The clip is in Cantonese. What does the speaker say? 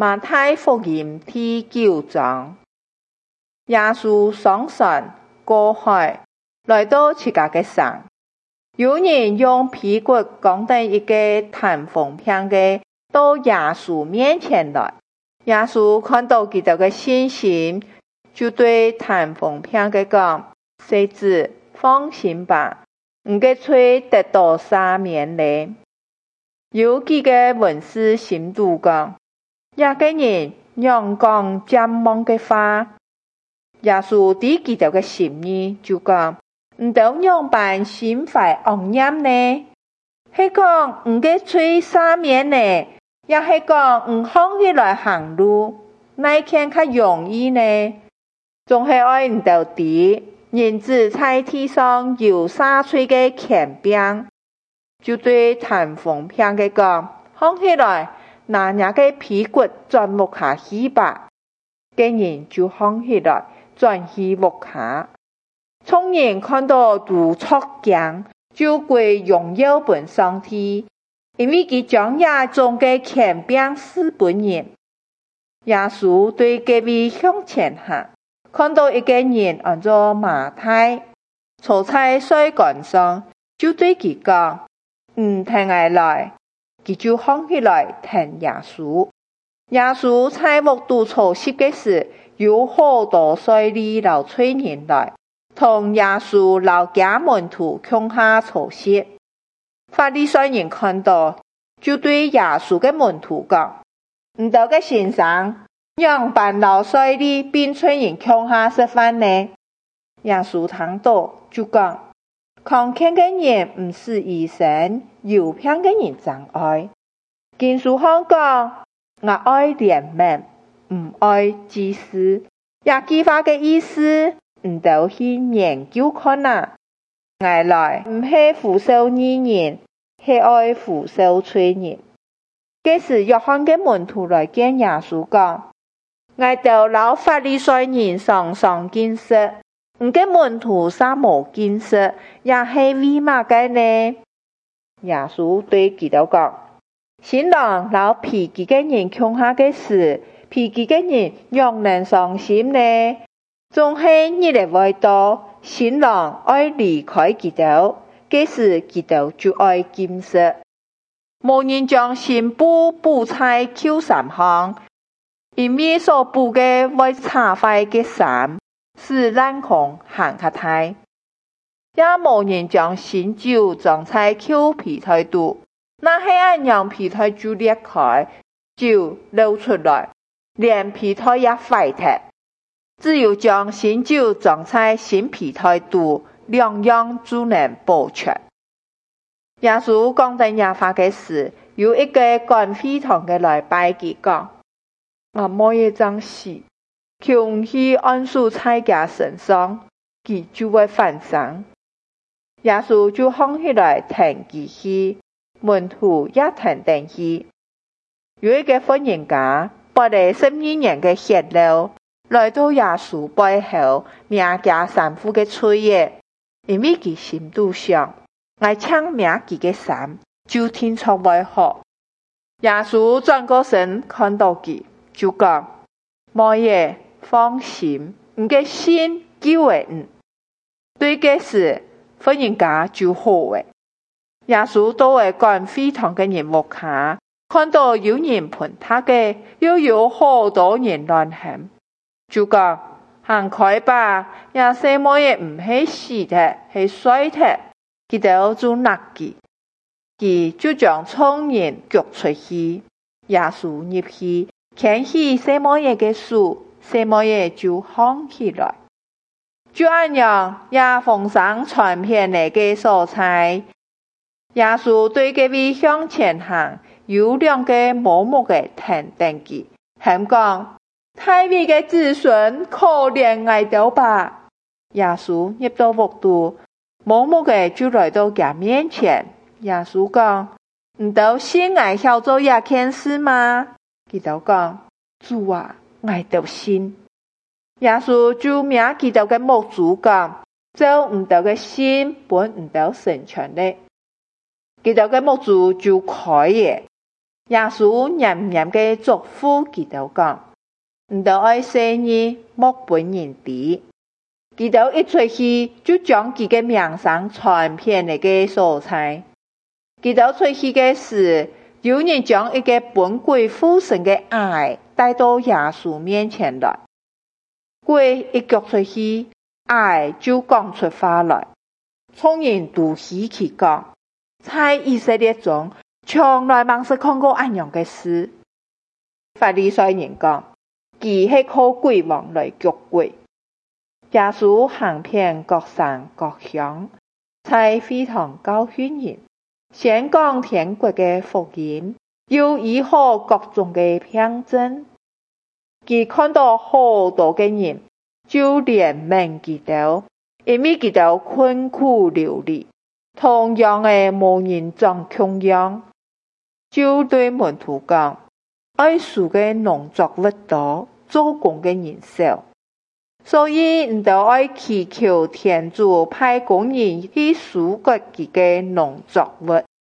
馬太福音第9章，耶穌上山過海，來到自家嘅城。有人用皮骨綁定一個彈風棒嘅到耶穌面前來。耶穌看到佢哋嘅信心，就對彈風棒嘅講：小子，放心吧，你嘅罪得到赦免咧。有幾個文士心度講：一個人用講僭妄嘅話。耶穌對佢哋嘅心意就講：唔到樣辦心懷惡念呢？係講唔嘅罪赦免呢？也係講唔放起來行路，哪件較容易呢？仲係愛唔到啲人子在地上有灑罪嘅權柄，就對彈風棒嘅講：放起來，拿那個皮骨轉木下去吧。嘅人就放起來，轉去木下。眾人看到都作驚，就歸榮耀本上帝，因為佢將亞種嘅權柄賜本人。耶穌對各位向前行，看到一個人按做馬太，坐在水竿上，就對佢講：聽我來。佢就放起來聽耶穌。耶穌在木度坐息嘅時，有好多稅吏和罪人來，同耶穌和假門徒共下坐息。法利賽人看到，就對耶穌嘅門徒講：唔到嘅先生，讓辦老稅吏並罪人共下食飯呢？耶穌聽到就講：康健嘅人唔是醫生，有病嘅人真愛。經書上講：我愛憐憫，唔愛祭司。也句話嘅意思，唔到去研究看啊！我來唔係扶受義人，係愛扶受罪人。這時約翰嘅門徒來見耶穌講：我到老法利賽人常常見識，唔嘅門徒啥冇見識，也係為乜嘅呢？耶穌對佢哋講：新郎老皮幾個人共下嘅事，皮幾個人讓人傷心呢？總係日嚟會到，新郎愛離開佢哋，這時佢哋就愛禁食。無人將新布補在舊衫上，因為所補嘅會擦壞嘅衫，使爛孔行較大。也無人將新酒裝在舊皮袋度，那係按樣皮袋就裂開，酒流出來，連皮袋也壞掉。只有將新酒裝在新皮袋度，兩樣就能保存。耶穌講緊耶話嘅時，有一個趕會堂嘅來拜佢講：我冇嘢爭事，求去安舒在佢身上，佢就會返生。耶穌就放起來聽佢去，門徒也聽定去。有一個婦人家，拔了12年嘅血流，來到耶穌背後，命加3副嘅嘴嘢，因為佢心度想，我搶命佢嘅衫，就聽出會好。耶穌轉過身看到佢，就講：冇嘢，放心，你嘅心救了你。對嘅事，婦人家就好誒。耶穌到位趕會堂嘅人屋下，看到有人盤他嘅，又有好多人亂行，就講：行開吧，也些冇嘢唔係死的，係衰的。佢哋就拿佢就將眾人腳出去。耶穌入去，牽起些冇嘢嘅樹，些冇嘢就放起來。就按樣，也奉上傳遍那個所在。耶穌對嗰位向前行，有2個盲目嘅聽定佢，喊講：大衛嘅子孫，可憐我哋吧！耶穌入到屋度，盲目嘅就來到佢面前。耶穌講：唔都信我曉做這件事嗎？佢就講：主啊，我都信。耶穌就命佢哋嘅牧主講：做唔到嘅心本唔到成全咧。佢哋嘅牧主就開嘅。 耶穌嚴嚴嘅囑咐佢哋講，唔得愛世人，莫本人知。佢哋一出去就將佢嘅名聲傳遍嚟嘅所在。佢哋出去嘅時，有人將一個本鬼附身嘅矮帶到耶穌面前來。鬼一腳出去，矮就講出話來，眾人都稀奇講，在以色列中從來冇是看過咁樣嘅事。法利賽人講，佢係靠鬼王來捉鬼。耶穌行遍各省各鄉，在會堂教訓人，宣講天國嘅福音，又醫好各種嘅病症。佢看到好多嘅人，就憐憫佢哋，因為佢哋困苦流離，同樣嘅無人長窮樣，就對門徒講：愛樹嘅農作物多，做工嘅人少，所以唔得愛祈求天主派工人去收割佢嘅農作物。